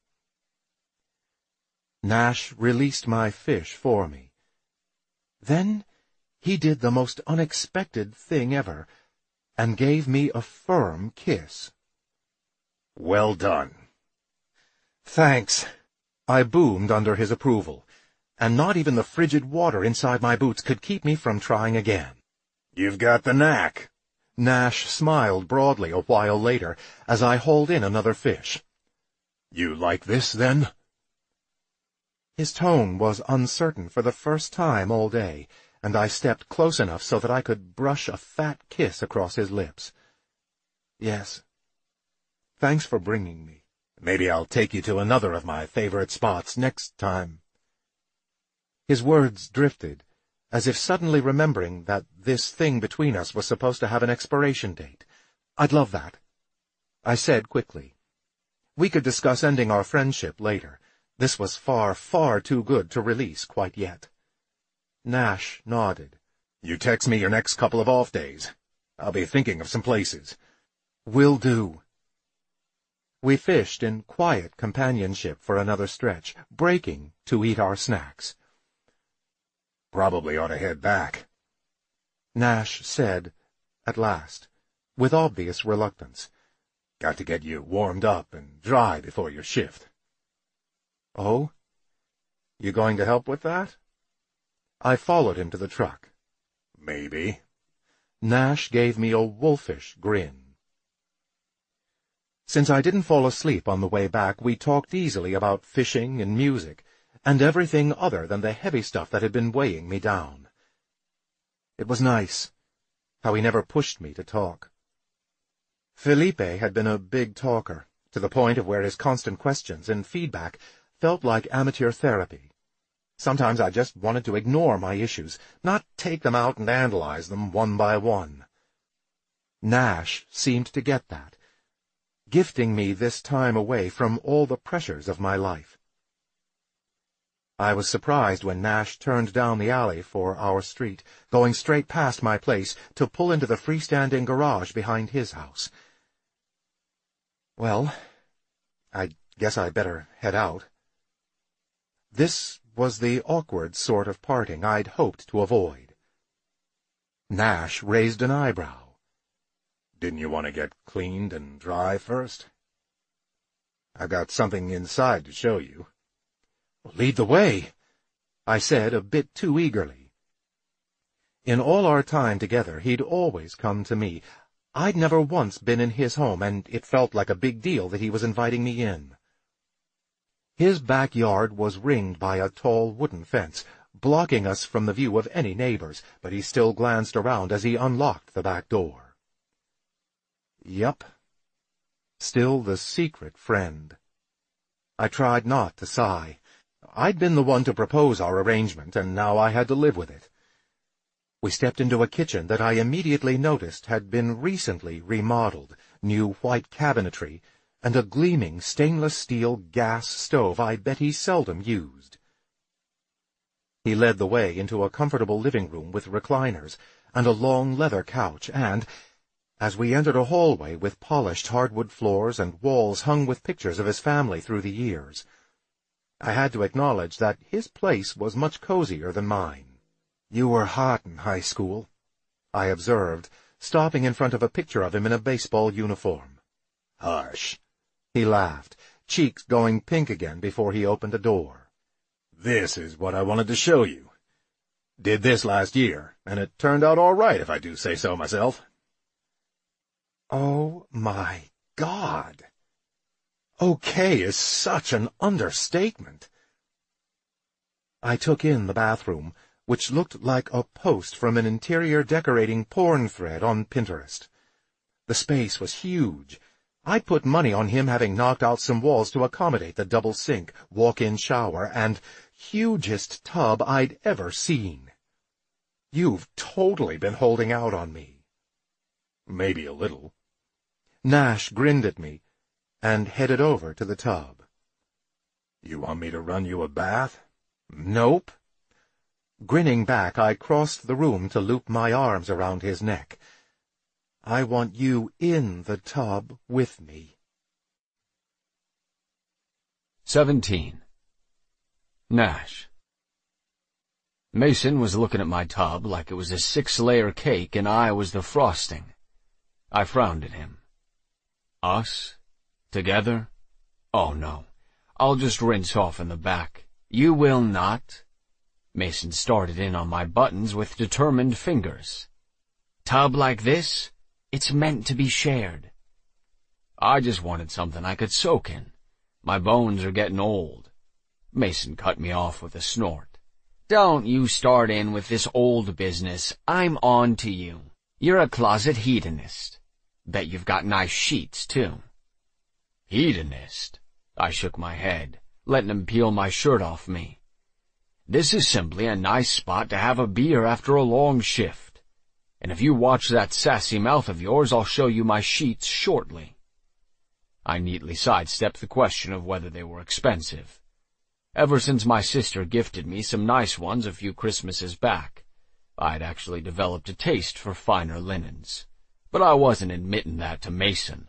Nash released my fish for me. Then he did the most unexpected thing ever, and gave me a firm kiss. Well done. Thanks, I boomed under his approval, and not even the frigid water inside my boots could keep me from trying again. You've got the knack. Nash smiled broadly a while later as I hauled in another fish. You like this, then? His tone was uncertain for the first time all day, and I stepped close enough so that I could brush a fat kiss across his lips. Yes. Thanks for bringing me. Maybe I'll take you to another of my favorite spots next time. His words drifted, as if suddenly remembering that this thing between us was supposed to have an expiration date. I'd love that. I said quickly. We could discuss ending our friendship later. This was far, far too good to release quite yet. Nash nodded. You text me your next couple of off days. I'll be thinking of some places. Will do. We fished in quiet companionship for another stretch, breaking to eat our snacks. Probably ought to head back, Nash said, at last, with obvious reluctance. Got to get you warmed up and dry before your shift. Oh? You going to help with that? I followed him to the truck. Maybe. Nash gave me a wolfish grin. Since I didn't fall asleep on the way back, we talked easily about fishing and music, and everything other than the heavy stuff that had been weighing me down. It was nice, how he never pushed me to talk. Felipe had been a big talker, to the point of where his constant questions and feedback felt like amateur therapy. Sometimes I just wanted to ignore my issues, not take them out and analyze them one by one. Nash seemed to get that, gifting me this time away from all the pressures of my life. I was surprised when Nash turned down the alley for our street, going straight past my place to pull into the freestanding garage behind his house. Well, I guess I'd better head out. This was the awkward sort of parting I'd hoped to avoid. Nash raised an eyebrow. Didn't you want to get cleaned and dry first? I've got something inside to show you. Lead the way, I said a bit too eagerly. In all our time together, he'd always come to me. I'd never once been in his home, and it felt like a big deal that he was inviting me in. His backyard was ringed by a tall wooden fence, blocking us from the view of any neighbors, but he still glanced around as he unlocked the back door. Yup. Still the secret friend. I tried not to sigh. I'd been the one to propose our arrangement, and now I had to live with it. We stepped into a kitchen that I immediately noticed had been recently remodeled, new white cabinetry, and a gleaming stainless steel gas stove I bet he seldom used. He led the way into a comfortable living room with recliners, and a long leather couch, and, as we entered a hallway with polished hardwood floors and walls hung with pictures of his family through the years, I had to acknowledge that his place was much cozier than mine. You were hot in high school, I observed, stopping in front of a picture of him in a baseball uniform. Hush. He laughed, cheeks going pink again before he opened the door. This is what I wanted to show you. Did this last year, and it turned out all right, if I do say so myself. Oh, my God! Okay is such an understatement. I took in the bathroom, which looked like a post from an interior decorating porn thread on Pinterest. The space was huge. I'd put money on him having knocked out some walls to accommodate the double sink, walk-in shower, and hugest tub I'd ever seen. You've totally been holding out on me. Maybe a little. Nash grinned at me and headed over to the tub. You want me to run you a bath? Nope. Grinning back, I crossed the room to loop my arms around his neck. I want you in the tub with me. Seventeen. Nash. Mason was looking at my tub like it was a six-layer cake and I was the frosting. I frowned at him. Us? Together? Oh, no. I'll just rinse off in the back. You will not. Mason started in on my buttons with determined fingers. Tub like this? It's meant to be shared. I just wanted something I could soak in. My bones are getting old. Mason cut me off with a snort. Don't you start in with this old business. I'm on to you. You're a closet hedonist. Bet you've got nice sheets, too. Hedonist? I shook my head, letting him peel my shirt off me. This is simply a nice spot to have a beer after a long shift. And if you watch that sassy mouth of yours, I'll show you my sheets shortly. I neatly sidestepped the question of whether they were expensive. Ever since my sister gifted me some nice ones a few Christmases back, I'd actually developed a taste for finer linens. But I wasn't admitting that to Mason.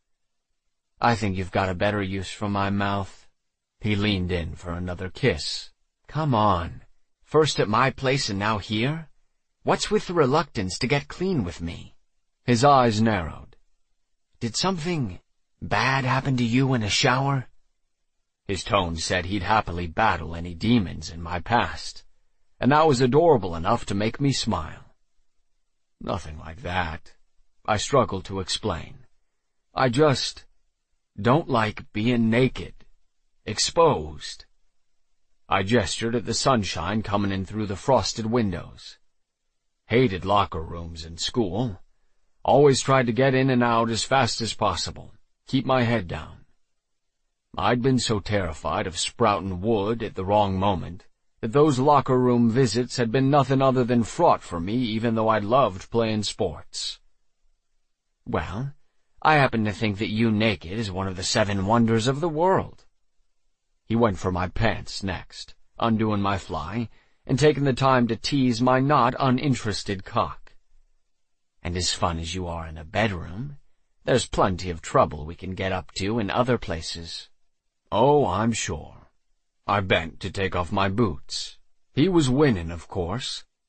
I think you've got a better use for my mouth. He leaned in for another kiss. Come on. First at my place and now here? What's with the reluctance to get clean with me? His eyes narrowed. Did something bad happen to you in a shower? His tone said he'd happily battle any demons in my past, and that was adorable enough to make me smile. Nothing like that. I struggled to explain. I just don't like being naked, exposed. I gestured at the sunshine coming in through the frosted windows. Hated locker rooms in school. Always tried to get in and out as fast as possible. Keep my head down. I'd been so terrified of sprouting wood at the wrong moment that those locker room visits had been nothing other than fraught for me, even though I loved playing sports. Well, I happen to think that you naked is one of the seven wonders of the world. He went for my pants next, undoing my fly, and taking the time to tease my not uninterested cock. And as fun as you are in a bedroom, there's plenty of trouble we can get up to in other places. Oh, I'm sure. I bent to take off my boots. He was winning, of course,